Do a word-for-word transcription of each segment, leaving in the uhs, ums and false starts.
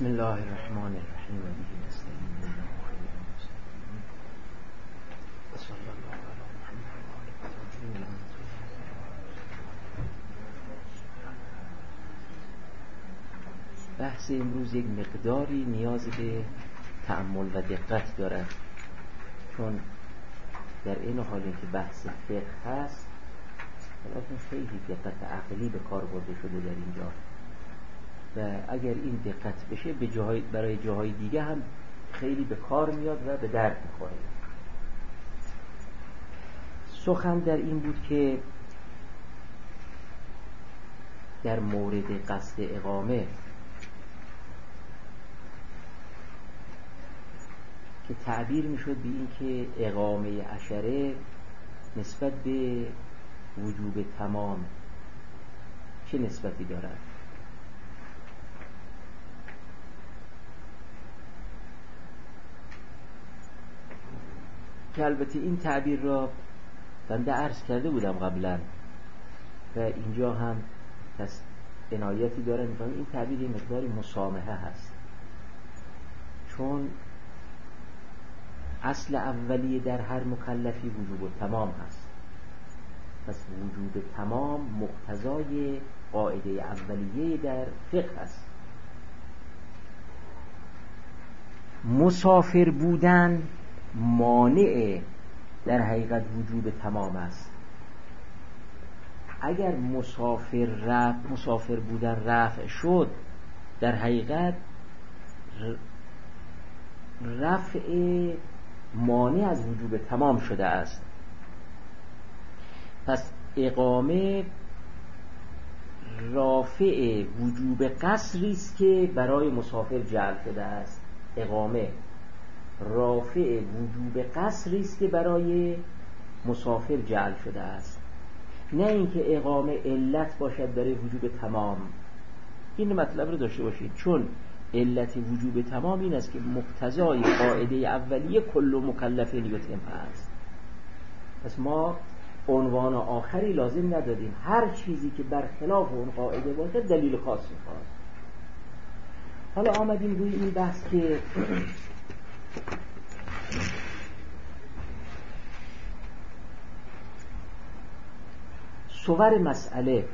بسم الله الرحمن الرحیم و به نستعین و صلی الله علی محمد و آله الطاهرین. بحث امروز یک مقداری نیاز به تأمل و دقت دارد، چون در این حالی که بحث فقه هست البته خیلی دقت عقلی به کار برده شده در اینجا و اگر این دقت بشه به جاهای برای جاهای دیگه هم خیلی به کار میاد و به درد میخوره. سخن در این بود که در مورد قصد اقامه که تعبیر میشد به این که اقامه عشره نسبت به وجوب تمام چه نسبتی دارد. که البته این تعبیر را بنده عرض کرده بودم قبلا و اینجا هم پس عنایتی داره میفهم این تعبیر یه مقداری مسامحه هست، چون اصل اولیه در هر مکلفی وجوب تمام هست. پس وجوب تمام مقتضای قاعده اولیه در فقه هست. مسافر بودن مانع در حقیقت وجوب تمام است. اگر مسافر رفع مسافر بودن رفع شد در حقیقت رفع مانع از وجوب تمام شده است. پس اقامه رافع وجوب قصری است که برای مسافر جعل شده است. اقامه رافع وجوب قصری است که برای مسافر جعل شده است، نه اینکه اقامه علت باشد برای وجوب تمام. این مطلب رو داشته باشید، چون علت وجوب تمام این است که مقتضای قاعده اولیه کل مکلف یتم است. پس ما عنوان آخری لازم ندادیم، هر چیزی که برخلاف اون قاعده باشه دلیل خاص می‌خواد. حالا آمدیم روی این بحث که صور مسئله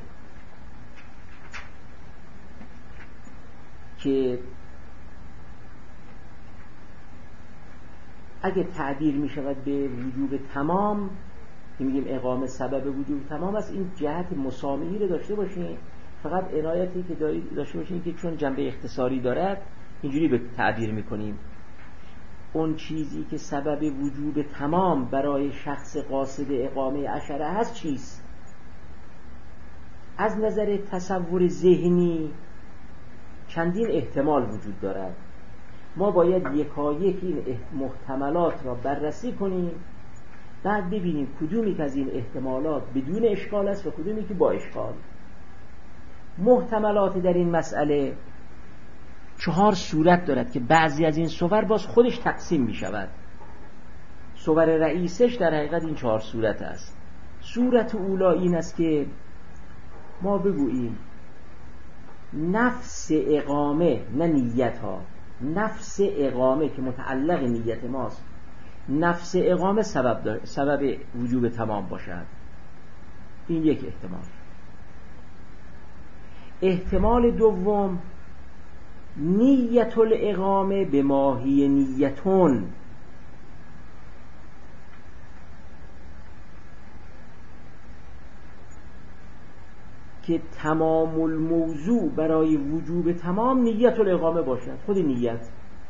که اگه تعبیر می شود به وجوب تمام که میگیم اقامه سبب وجوب تمام است، این جهت مسامحی رو داشته باشین. فقط عنایتی که داشته باشین که چون جنبه اختصاری دارد اینجوری به تعبیر میکنیم اون چیزی که سبب وجوب تمام برای شخص قاصد اقامه عشره هست چیست. از نظر تصور ذهنی چندین احتمال وجود دارد. ما باید یکایک این محتملات را بررسی کنیم، بعد ببینیم کدومی که از این احتمالات بدون اشکال است و کدومی که با اشکال. محتملات در این مسئله چهار صورت دارد که بعضی از این صور باز خودش تقسیم می شود. صور رئیسش در حقیقت این چهار صورت است. صورت اولا این است که ما بگوییم نفس اقامه، نه نیت ها، نفس اقامه که متعلق نیت ماست، نفس اقامه سبب دار، سبب وجوب تمام باشد. این یک احتمال. احتمال دوم نیت الاقامه به ماهی نیتون، که تمام الموضوع برای وجوب تمام نیت الاقامه باشد، خود نیت.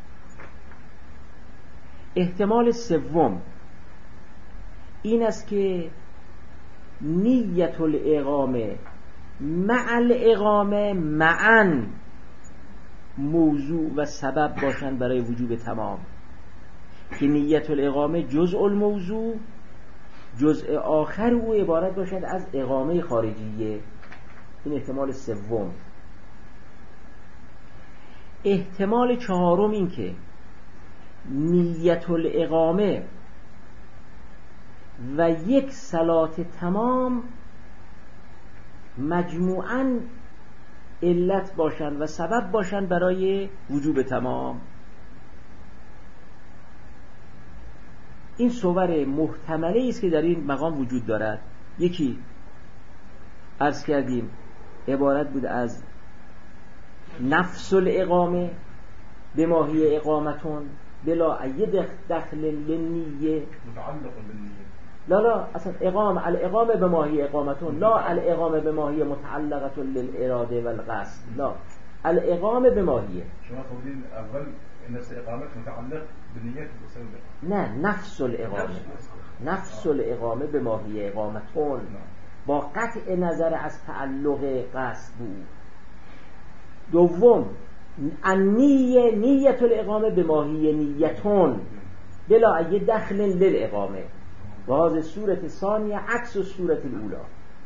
احتمال سوم این است که نیت الاقامه مع الاقامه معاً موضوع و سبب باشند برای وجوب تمام، که نیت الاقامه جزء الموضوع، جزء آخر او عبارت باشد از اقامه خارجیه. این احتمال سوم. احتمال چهارم این که نیت الاقامه و یک صلات تمام مجموعاً علت باشند و سبب باشند برای وجوب تمام. این صور محتمله است که در این مقام وجود دارد. یکی عرض کردیم عبارت بود از نفس الاقامه به ماهی اقامتون بلا ای دخل للنیه متعلق بالنیه. لا لا اصلا اقامه الاقامه به ماهی اقامتون لا الاقامه به ماهی متعلقه للاراده والقصد. لا الاقامه به ماهیه. شما قولین اول نفس اقامت متعلق بالنیه بسبب نه نفس الاقامه نفس الاقامه به ماهی اقامتون با قطع نظر از تعلق قصد بود. دوم النیه نیت الاقامه به ماهی نیتون بلا ای دخل للاقامه و هذه صورت ثانیه عکس صورت الاولا.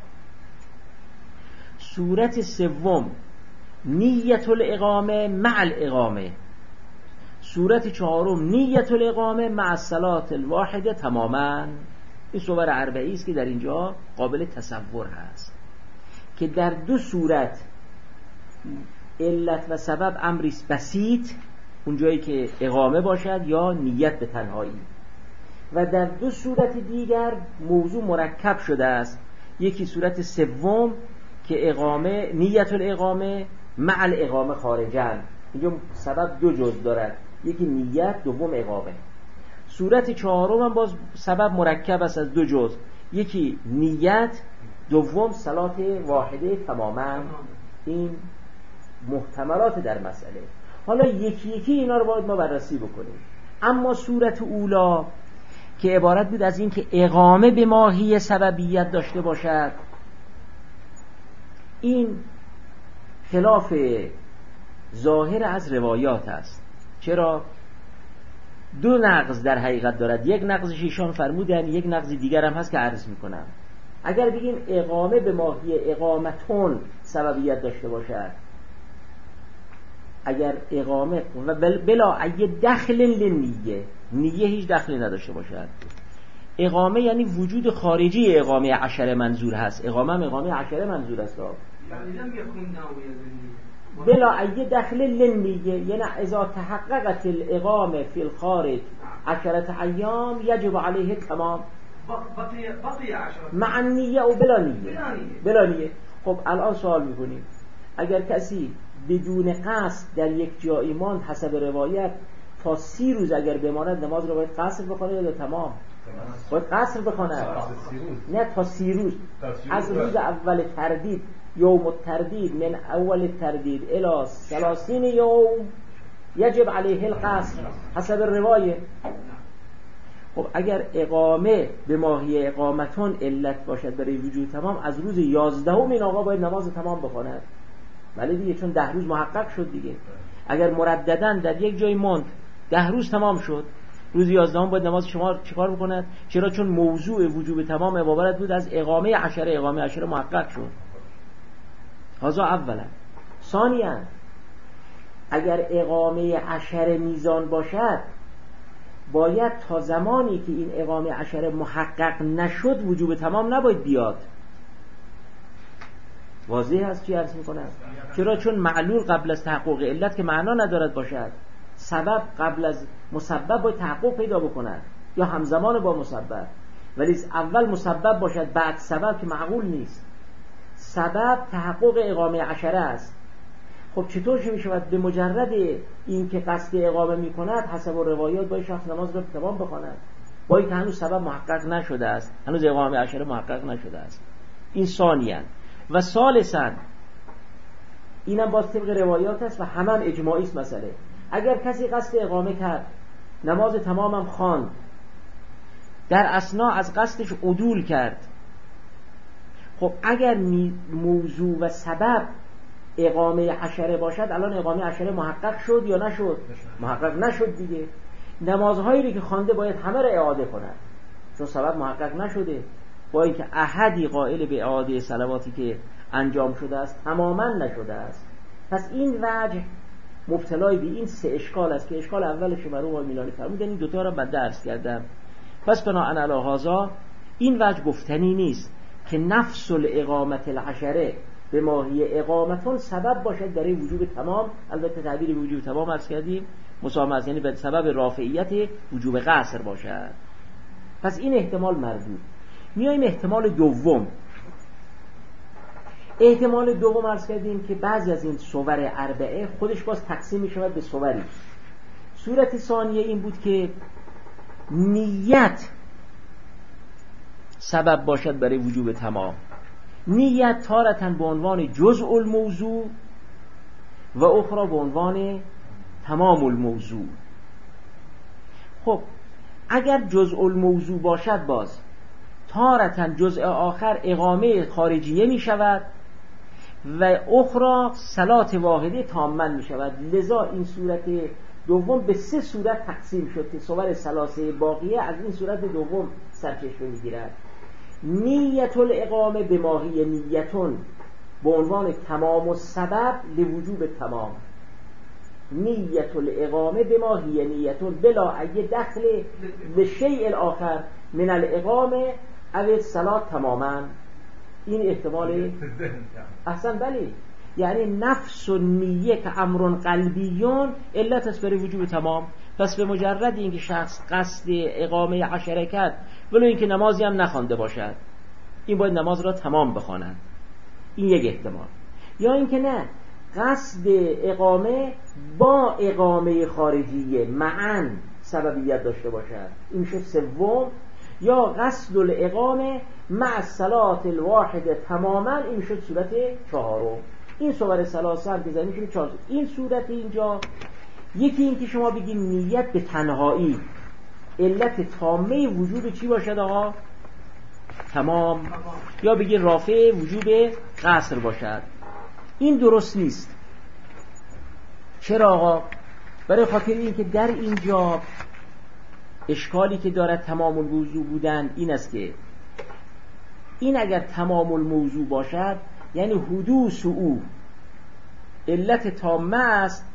صورت سوم نیت الاقامه مع الاقامه. صورت چهارم نیت الاقامه مع الصلاة الواحده تماما. این صور اربعی است که در اینجا قابل تصور هست که در دو صورت علت و سبب امریست بسیط، اونجایی که اقامه باشد یا نیت به تنهایی، و در دو صورت دیگر موضوع مرکب شده است. یکی صورت سوم که اقامه نیت الاقامه مع الاقامه خارجن، اینجا سبب دو جز دارد، یکی نیت دوم اقامه. صورت چهارم هم باز سبب مرکب است از دو جز، یکی نیت دوم صلات واحده تماما. این محتملات در مسئله. حالا یکی یکی اینا رو باید ما بررسی بکنیم. اما صورت اولا که عبارت بود از این که اقامه به ماهی سببیت داشته باشد، این خلاف ظاهر از روایات است. چرا؟ دو نقض در حقیقت دارد. یک نقضش ایشان فرمودن، یک نقض دیگر هم هست که عرض میکنم. اگر بگیم اقامه به ماهی اقامتون سببیت داشته باشد، اگر اقامه و بلا ای دخل للنیه، نیه هیچ دخلی نداشته باشد. اقامه یعنی وجود خارجی اقامه عشره منظور هست. اقامه هم اقامه عشره منظور است. بلا ای دخل للنیه یعنی اذا تحققت الاقامه فی الخارج عشرة ایام یجب علیه تمام مع النیه و بلا نیه. بلا نیه. خب الان سوال میکنیم اگر کسی بدون قصد در یک جایی ماند، حسب روایت تا سی روز اگر بماند نماز رو باید قصر بخونه یا تمام؟ باید قصر بخونه. نه تا سی روز. از روز اول تردید یوم التردید من اول التردید الى ثلاثین یوم یجب علیه القصر حسب روایت. خب اگر اقامه به ماهی اقامتون علت باشد برای وجود تمام، از روز یازدهم این آقا باید نماز تمام بخونه. ولی دیگه چون ده روز محقق شد دیگه. اگر مرددن در یک جای ماند ده روز تمام شد، روز یازدهم باید نماز شما چیکار بکند؟ چرا؟ چون موضوع وجوب تمام عبارت بود از اقامه عشره. اقامه عشره محقق شد. هذا اولا. ثانیا اگر اقامه عشره میزان باشد، باید تا زمانی که این اقامه عشره محقق نشد وجوب تمام نباید بیاد. واضح هست چی عرض میکنم؟ چرا؟ چون معلول قبل از تحقق علت که معنا ندارد باشد. سبب قبل از مسبب باید تحقق پیدا بکند یا همزمان با مسبب. ولی اول مسبب باشد بعد سبب که معقول نیست. سبب تحقق اقامه عشره است. خب چطور میشود به مجرد این که قصد اقامه میکند حسب روایات باید شخص نماز را تمام بخواند، با اینکه هنوز سبب محقق نشده است، هنوز اقامه عشره محقق نشده است. این ثانیاً. و ثالثاً اینم باز طبق روایات است و همان اجماعی است مسئله. اگر کسی قصد اقامه کرد، نماز تمامم خواند، در اثنا از قصدش عدول کرد، خب اگر موضوع و سبب اقامه عشره باشد، الان اقامه عشره محقق شد یا نشد؟ محقق نشد دیگه. نمازهایی که خوانده باید همه را اعاده کند چون سبب محقق نشده، با اینکه احدی قائل به اعاده صلواتی که انجام شده است تماما نشده است. پس این وجه مبتلای به این سه اشکال است که اشکال اولش مرحوم آقای میلانی فرمودن، این دوتا را من درس کردم. پس بناء علی هذا این وجه گفتنی نیست که نفس الاقامت العشره به ماهی اقامتون سبب باشد برای وجوب تمام. البته تعبیر وجوب تمام عرض کردیم مسامه است، یعنی به سبب رافعیت وجوب قصر باشد. پس این احتمال مردود. میایم احتمال دوم. احتمال دوم عرض کردیم که بعضی از این صور اربعه خودش باز تقسیم می شود به صوری. صورت ثانیه این بود که نیت سبب باشد برای وجوب تمام. نیت تارتاً به عنوان جزء الموضوع و اخرى به عنوان تمام الموضوع. خب اگر جزء الموضوع باشد باز تارتاً جزء آخر اقامه خارجیه می شود و اخرى صلات واحده تاماً می شود. لذا این صورت دوم به سه صورت تقسیم شد که صور ثلاثه باقیه از این صورت دوم سرچشمه می گیرد. نیت الاقامه به ماهی نیتون به عنوان تمام و سبب لوجوب تمام. نیت الاقامه به ماهی نیتون بلا ای دخل به شیء الاخر من الاقامه او الصلاة تماما. این احتمال احسن بله، یعنی نفس و نیه که امر قلبیون علت است برای وجوب تمام. پس به مجرد اینکه شخص قصد اقامه عشره کرد ولو اینکه نمازی هم نخوانده باشد، این باید نماز را تمام بخواند. این یک احتمال. یا اینکه نه، قصد اقامه با اقامه خارجیه معاً سببیت داشته باشد، این میشه سوم. یا قصد الاقامه مع الصلاة الواحده تماما، این میشه صورت چهارم. این صور ثلاثه هم بزنیم میشه چهار. این صورت اینجا یکی این که شما بگیم نیت به تنهایی علت تامه وجوب چی باشد آقا؟ تمام. یا بگید رافع وجوب قصر باشد. این درست نیست. چرا آقا؟ برای خاطر این که در اینجا اشکالی که دارد تمام الموضوع بودن این است که این اگر تمام الموضوع باشد یعنی حدوث او علت تامه است،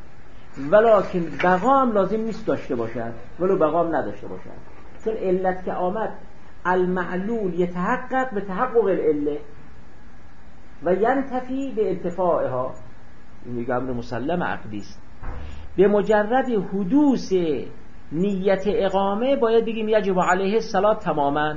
ولکن بقا هم لازم نیست داشته باشد، ولو بقا هم نداشته باشد. چون علت که آمد المعلول یتحقق به تحقق العله و ینتفی به انتفاعها. این یک امر مسلم عقلی است. به مجرد حدوث نیت اقامه باید بگیم یجب علیه الصلاة تماما،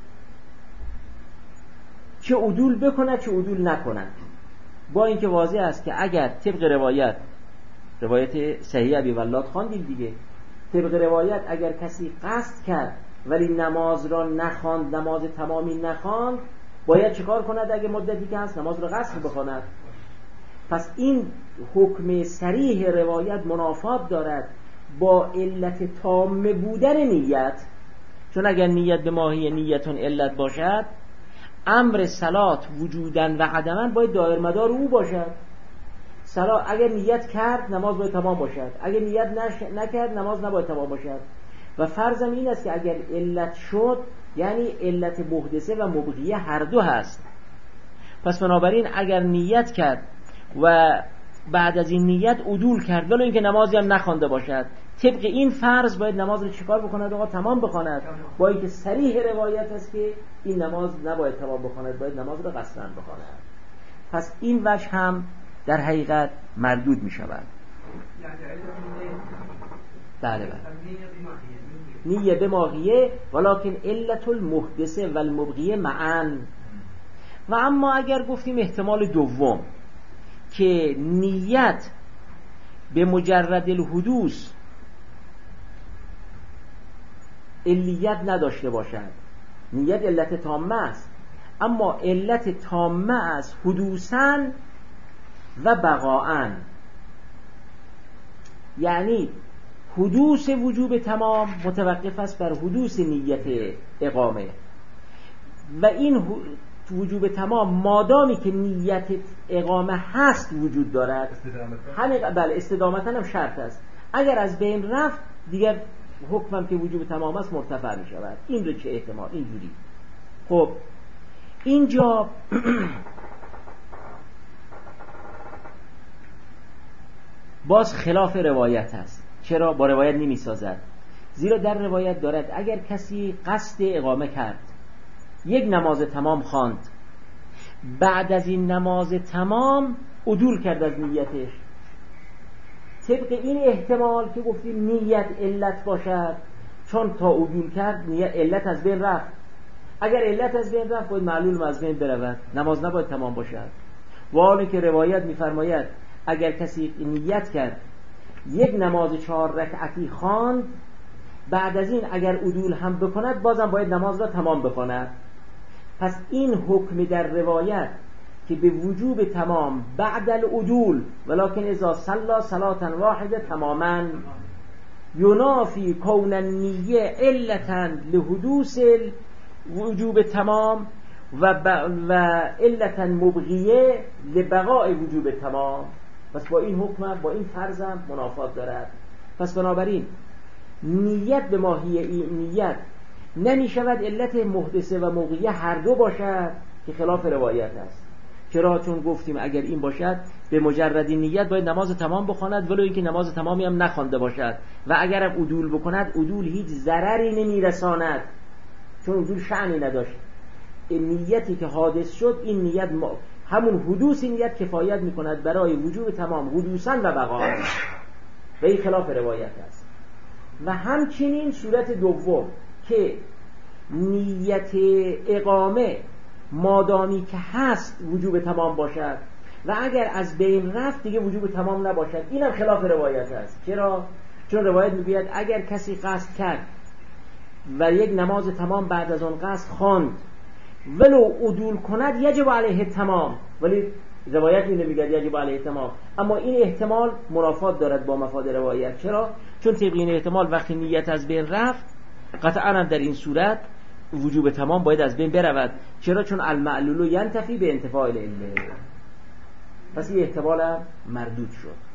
چه عدول بکند چه عدول نکند. با اینکه واضح است که اگر طبق روایت روایت صحیح ابی ولاد خواندیم دیگه، طبق روایت اگر کسی قصد کرد ولی نماز را نخواند، نماز تمامی نخواند، باید چیکار کند؟ اگه مدتی که هست نماز را قصر بخواند. پس این حکم صریح روایت منافات دارد با علت تام بودن نیت. چون اگر نیت به ماهی نیتون علت باشد، امر صلات وجودن و عدمن باید دایر مدار او باشد. صلات اگر نیت کرد نماز باید تمام باشد، اگر نیت نش... نکرد نماز نباید تمام باشد. و فرضم این است که اگر علت شد یعنی علت محدثه و مبغیه هر دو هست. پس بنابراین اگر نیت کرد و بعد از این نیت عدول کرد ولو اینکه نمازی هم نخوانده باشد، طبق این فرض باید نماز رو چیکار بکند آقا؟ تمام بخواند. با اینکه صریح روایت است که این نماز نباید تمام بخواند، باید نماز رو قصرا بخواند. پس این وجه هم در حقیقت مردود می شود. بله بله. نیه به ماهیه ولکن علت المحدثه و المبغیه معاً. و اما اگر گفتیم احتمال دوم که نیت به مجرد الحدوث علیت نداشته باشد، نیت علت تامه است، اما علت تامه است حدوثاً و بقاءً، یعنی حدوث وجوب تمام متوقف است بر حدوث نیت اقامه و این وجوب تمام مادامی که نیت اقامه هست وجود دارد همین بله استدامتا هم شرط است. اگر از بین رفت دیگر حکمم که وجوب تمام است مرتفع می شود. این رو چه احتمال اینجوری. خب اینجا باز خلاف روایت است. چرا با روایت نمی سازد؟ زیرا در روایت دارد اگر کسی قصد اقامه کرد، یک نماز تمام خواند بعد از این نماز تمام عدول کرد از نیتش. طبق این احتمال که گفتیم نیت علت باشد، چون تا عدول کرد نیت علت از بین رفت. اگر علت از بین رفت باید معلول از بین برود، نماز نباید تمام باشد. و حالا که روایت می‌فرماید اگر کسی نیت کرد یک نماز چهار رکعتی خواند، بعد از این اگر عدول هم بکند بازم باید نماز را تمام بکند. پس این حکم در روایت که به وجوب تمام بعد العدول ولکن اذا صلى صلاة واحده تماما ینافی کون النیه علتا لحدوث وجوب تمام و, و علتا مبغیه لبقاء وجوب تمام. پس با این حکم با این فرضم منافات دارد. پس بنابراین نیت به ماهی این نیت نمی شود علت محدثه و موقعیه هر دو باشد که خلاف روایت است. چرا؟ چون گفتیم اگر این باشد به مجرد نیت باید نماز تمام بخواند ولو اینکه نماز تمامی هم نخوانده باشد، و اگر هم عدول بکند عدول هیچ ضرری نمیرساند چون عدول شأنی نداشت. این نیتی که حادث شد این نیت ما همون حدوث نیت کفایت میکند برای وجوب تمام حدوثاً و بقاء، و این خلاف روایت است. و همچنین صورت دوم که نیت اقامه مادامی که هست وجوب تمام باشد و اگر از بین رفت دیگه وجوب تمام نباشد، این هم خلاف روایت است. چرا؟ چون روایت میگوید اگر کسی قصد کرد و یک نماز تمام بعد از اون قصد خواند ولو عدول کند یجب علیه تمام، ولی روایت می نمیگه یجب علیه تمام. اما این احتمال منافات دارد با مفاد روایت. چرا؟ چون طبق این احتمال وقتی نیت از بین رفت قطعا در این صورت وجوب تمام باید از بین برود. چرا؟ چون المعلول ینتفی به انتفاع العله. پس این احتمال مردود شد.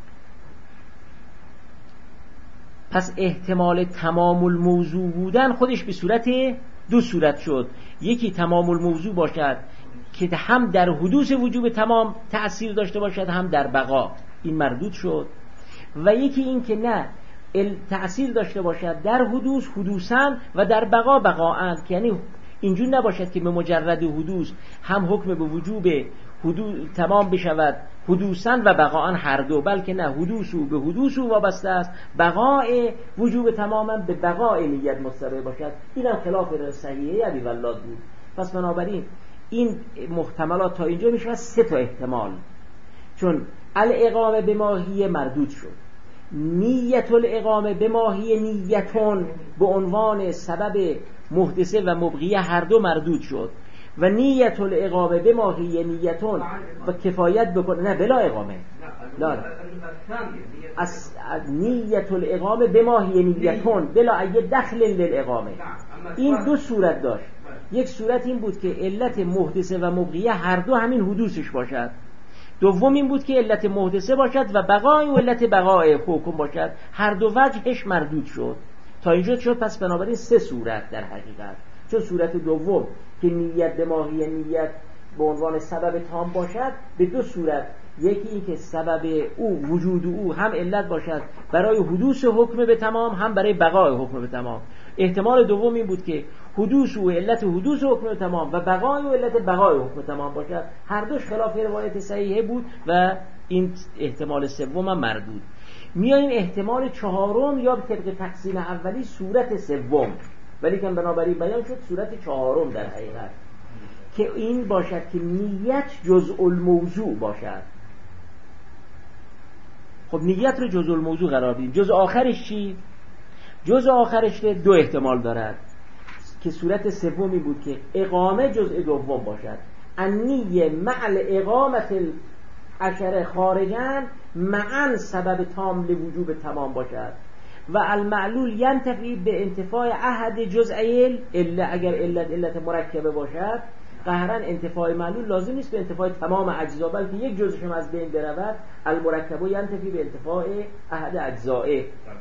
پس احتمال تمام الموضوع بودن خودش به صورت دو صورت شد. یکی تمام الموضوع باشد که هم در حدوث وجوب تمام تأثیر داشته باشد هم در بقا، این مردود شد. و یکی این که نه تأثیر داشته باشد در حدوث حدوثاً و در بقا بقاءً، که یعنی اینجور نباشد که به مجرد حدوث هم حکم به وجوب حدوث تمام بشود حدوثاً و بقاءً هر دو، بلکه نه حدوث او به حدوث او وابسته است، بقاء وجوب تماماً به بقاء نیت مستقر باشد. این هم خلاف صحیحه ابی ولاد بود. پس بنابراین این محتملات تا اینجا میشه سه تا احتمال، چون الاقامه به ماهی مردود شد، نیت الاقامه به ماهی نیتون به عنوان سبب محدثه و مبغیه هر دو مردود شد، و نیت الاقامه به ماهی نیتون و کفایت بکنه نه بلا اقامه لا از نیت الاقامه به ماهی نیتون بلا ای دخل للاقامه. این دو صورت داشت. یک صورت این بود که علت محدثه و مبغیه هر دو همین حدوثش باشد. دوم این بود که علت محدثه باشد و بقای و علت بقای حکم باشد. هر دو وجهش مردود شد. تا اینجا شد. پس بنابراین سه صورت در حقیقت، چون صورت دوم که نیت به ماهی نیت به عنوان سبب تام باشد به دو صورت، یکی این که سبب او وجود او هم علت باشد برای حدوث حکم به تمام هم برای بقای حکم به تمام. احتمال دوم این بود که حدوث و علت حدوث حکم تمام و بقای و علت بقای حکم تمام باشد. هر دوش خلاف روایت صحیحه بود و این احتمال سوم هم مردود. میاییم احتمال چهارم یا طبق تقسیم اولی صورت سوم، ولی که بنابراین بیان شد صورت چهارم در حقیقت که این باشد که نیت جزء الموضوع باشد. خب نیت رو جزء الموضوع قرار بدیم. جزء آخرش چی؟ جزء آخرش دو احتمال دارد که صورت سومی بود که اقامه جزء دوم باشد، النیه مع اقامت العشره خارجاً معاً سبب تام لوجوب تمام باشد، و المعلول ینتفی به انتفاع احد جزئیل الا اگر علت علت مرکبه باشد قهراً انتفاع معلول لازم نیست به انتفاع تمام اجزا، بلکه یک جزش هم از بین برود. المرکبه ینتفی به انتفاع احد اجزائه.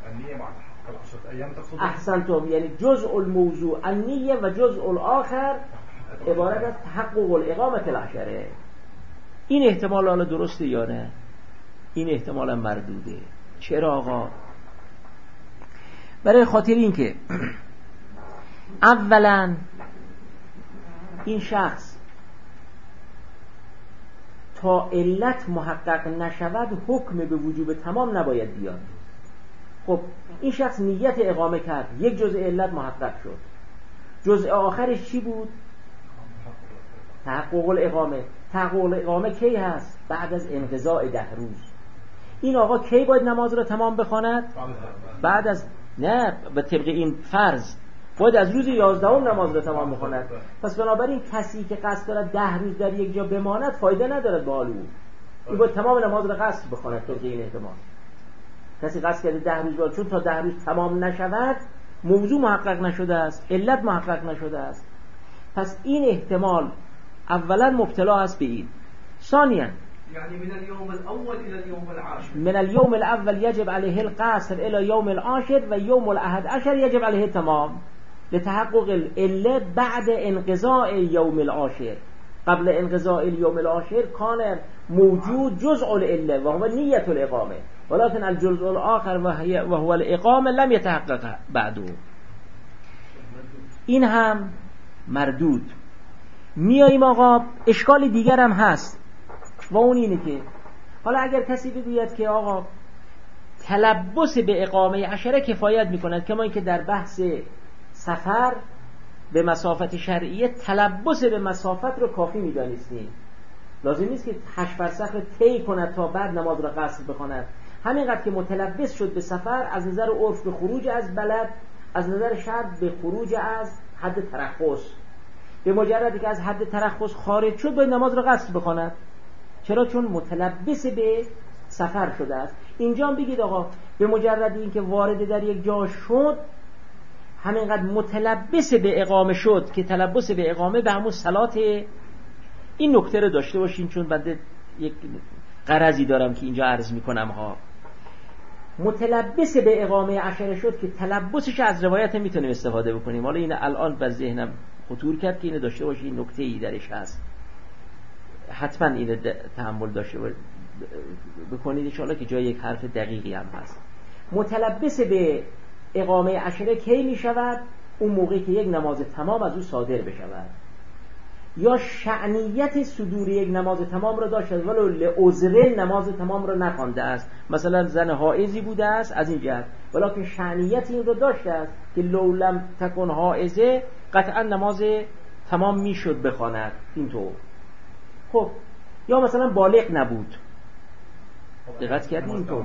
احسنتم، یعنی جزء الموضوع النیه و جزء الاخر عبارت از تحقق الاقامت العشره. این احتمال حالا درسته یا نه؟ این احتمال هم مردوده. چرا آقا؟ برای خاطر این که اولا این شخص تا علت محقق نشود حکم به وجوب تمام نباید بیاد. خب این شخص نیت اقامه کرد، یک جزء علت محقق شد، جزء آخرش چی بود؟ تحقق الاقامه. تحقق الاقامه کی هست؟ بعد از انقضاء ده روز. این آقا کی باید نماز رو تمام بخواند؟ بعد از، نه به طبق این فرض باید از روز یازدهم نماز رو تمام بخواند. پس بنابراین کسی که قصد دارد ده روز در یک جا بماند فایده ندارد به حال او، این باید تمام نماز رو قصد بخواند. طبق این احتمال کسی قصد کرده ده روز باید، چون تا ده روز تمام نشود موضوع محقق نشده است، علت محقق نشده است. پس این احتمال اولا مبتلا است به این. ثانیا يعني من اليوم الأول إلى اليوم العاشر، من اليوم الأول يجب عليه القصر إلى يوم العاشر و يوم الأحد عشر يجب عليه التمام لتحقق العلة بعد انقضاء اليوم العاشر. قبل انقضاء اليوم العاشر كان موجود جزء العلة وهو نية الإقامة، ولكن الجزء الآخر وهي وهو الإقامة لم يتحقق بعده. این هم مردود. میاییم آقا اشکال دیگر هم هست و اون اینه که حالا اگر کسی بگوید که آقا تلبس به اقامه عشره کفایت میکند، کما اینکه در بحث سفر به مسافت شرعیه تلبس به مسافت رو کافی میدانستیم، لازم نیست که هشت فرسخ رو طی کند تا بعد نماز رو قصر بخواند. همینقدر که متلبس شد به سفر، از نظر عرف به خروج از بلد، از نظر شرع به خروج از حد ترخص، به مجردی که از حد ترخص خارج شد باید نماز رو قصر بخواند. چرا؟ چون متلبس به سفر شده است. اینجا هم بگید آقا به مجرد این که وارد در یک جا شد همینقدر متلبس به اقامه شد که تلبس به اقامه به همون صلات. این نکته رو داشته باشین چون بنده یک غرضی دارم که اینجا عرض میکنم ها. متلبس به اقامه عشره شد که تلبسش از روایت میتونیم استفاده بکنیم. حالا این الان بر ذهنم خطور کرد که اینو داشته باشین، نکته ای درش هست، حتما اینو تحمل داشته بکنید ان شاءالله که جای یک حرف دقیقی هم هست. متلبس به اقامه عشره کی می شود؟ اون موقعی که یک نماز تمام از او صادر بشود، یا شأنیت صدور یک نماز تمام را داشته ولو لعذر نماز تمام را نخوانده است. مثلا زن حائضی بوده است از این جهت، ولکن شأنیت این را داشته است که لو لم تکن حائضه قطعا نماز تمام میشد بخواند اینطور. خب یا مثلا بالغ نبود، دقت کردین اینطور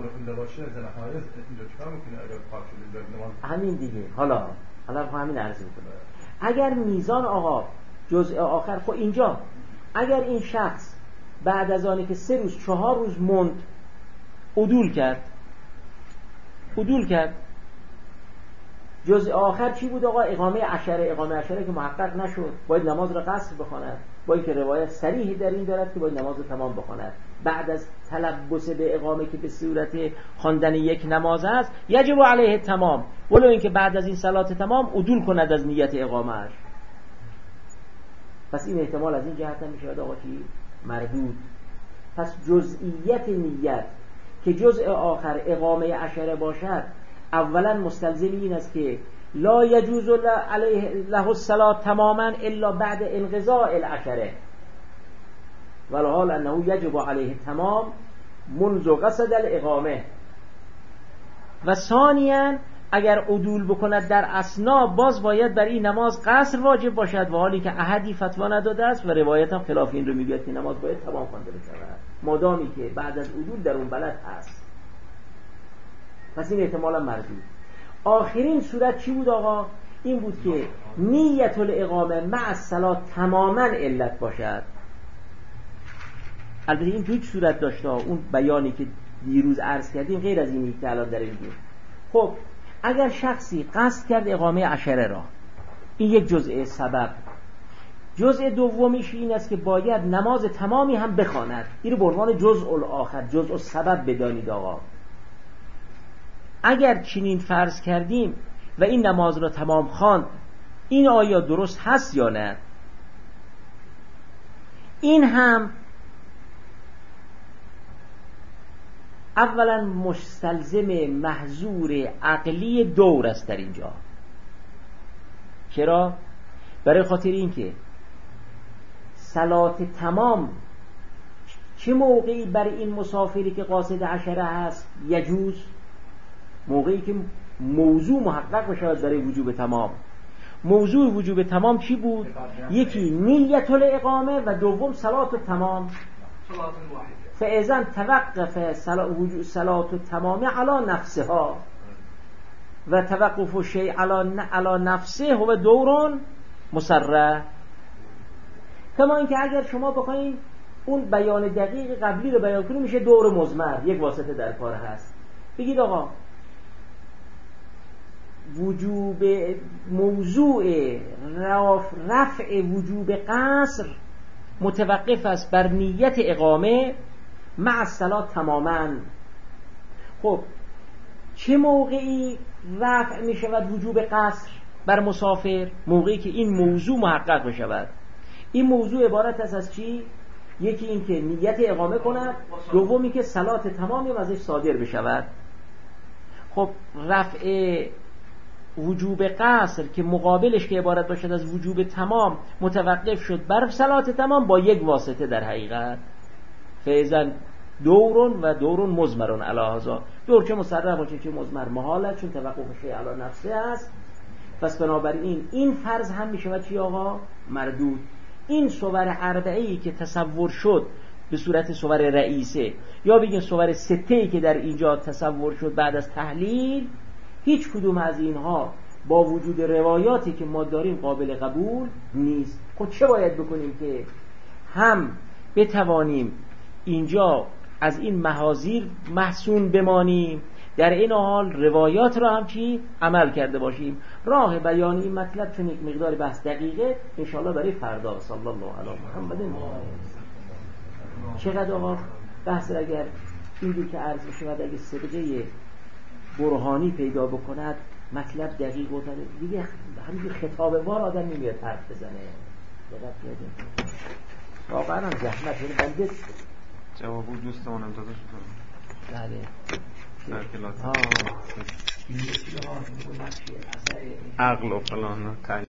همین دیگه. حالا حالا همین عرض میکنه اگر میزان آقا جزء آخر، خب اینجا اگر این شخص بعد از آنی که سه روز چهار روز مند عدول کرد عدول کرد جزء آخر چی بود آقا؟ اقامه عشره. اقامه عشره که محقق نشد باید نماز را قصر بخواند، با اینکه روایت صریحی در این دارد که باید نماز را تمام بخواند. بعد از تلبس به اقامه که به صورت خواندن یک نماز است یجب علیه تمام، ولو اینکه بعد از این صلات تمام عدول کند از نیت اقامهش. پس این احتمال از این جهت هم میشه آقا چی؟ مردود. پس جزئیت نیت که جزء آخر اقامه عشره باشد اولا مستلزم این است که لا یجوز علیه له الصلاة تماما الا بعد انقضاء العشره، والحال انه یجب علیه تمام منذ قصد الاقامه. و ثانیا اگر عدول بکند در اثنا باز باید بر این نماز قصر واجب باشد، و حالی که احدی فتوا نداده است و روایت هم خلاف این رو میگوید که نماز باید تمام خوانده بشود مادامی که بعد از عدول در اون بلد هست. پس این احتمالا مردود. آخرین صورت چی بود آقا؟ این بود که نیت الاقامه مع الصلاة تماما علت باشد. البته این تو هیچ صورت داشته، اون بیانی که دیروز عرض کردیم غیر از اینی که الان در این بود. خب اگر شخصی قصد کرد اقامه عشره را، این یک جزء سبب. جزء دومیش این است که باید نماز تمامی هم بخواند. این رو به عنوان جزء الاخر، جزء سبب بدانید آقا. اگر چنین فرض کردیم و این نماز را تمام خواند، این آیا درست هست یا نه؟ این هم اولا مستلزم محظور عقلی دور است در اینجا. چرا؟ برای خاطر این که صلات تمام چه موقعی برای این مسافری که قاصد عشره هست یجوز؟ موقعی که موضوع محقق بشود برای وجوب تمام. موضوع وجوب تمام چی بود؟ یکی نیت الاقامه و دوم صلات التمام. فاذا توقف صلات التمام علی نفسها و توقف الشیء علی نفسه هو دور مسرع. کما اینکه اگر شما بخواید اون بیان دقیق قبلی رو بیان کنید میشه دور مضمر، یک واسطه در کار هست. بگید آقا وجوب موضوع رفع وجوب قصر متوقف است بر نیت اقامه مع الصلاة تماما. خب چه موقعی رفع می شود وجوب قصر بر مسافر؟ موقعی که این موضوع محقق بشود. این موضوع عبارت است از چی؟ یکی این که نیت اقامه کند، دومی که صلات تمامی ازش صادر بشود. خب رفع وجوب قصر که مقابلش که عبارت باشد از وجوب تمام متوقف شد بر صلات تمام با یک واسطه در حقیقت. فیزن دورون و دورون مزمرون علی هذا. دور چه مسرع باشه چه مزمر محاله، چون توقف شیء علی نفسه است. پس بنابراین این فرض هم میشه و چی آقا؟ مردود. این صور اربعه‌ای که تصور شد به صورت صور رئیسه یا بگیم صور سته‌ای که در اینجا تصور شد بعد از تحلیل، هیچ کدوم از اینها با وجود روایاتی که ما داریم قابل قبول نیست. خب چه باید بکنیم که هم بتوانیم اینجا از این محاذیر محصون بمانیم، در این حال روایات را هم چی عمل کرده باشیم؟ راه بیان این مطلب چون یک مقدار بحث دقیقه انشاءالله برای فردا. صلی الله علی محمد. چقدر آقا بحث اگر این که عرض بشه و اگه صدقه برهانی پیدا بکند مطلب دقیق بودن دیگه، همین خطاب وار آدم نمیاد حرف بزنه. واقعا هم زحمت یعنی بنده جوابو دوستانم داده شد. بله در کلاس آه عقل و فلان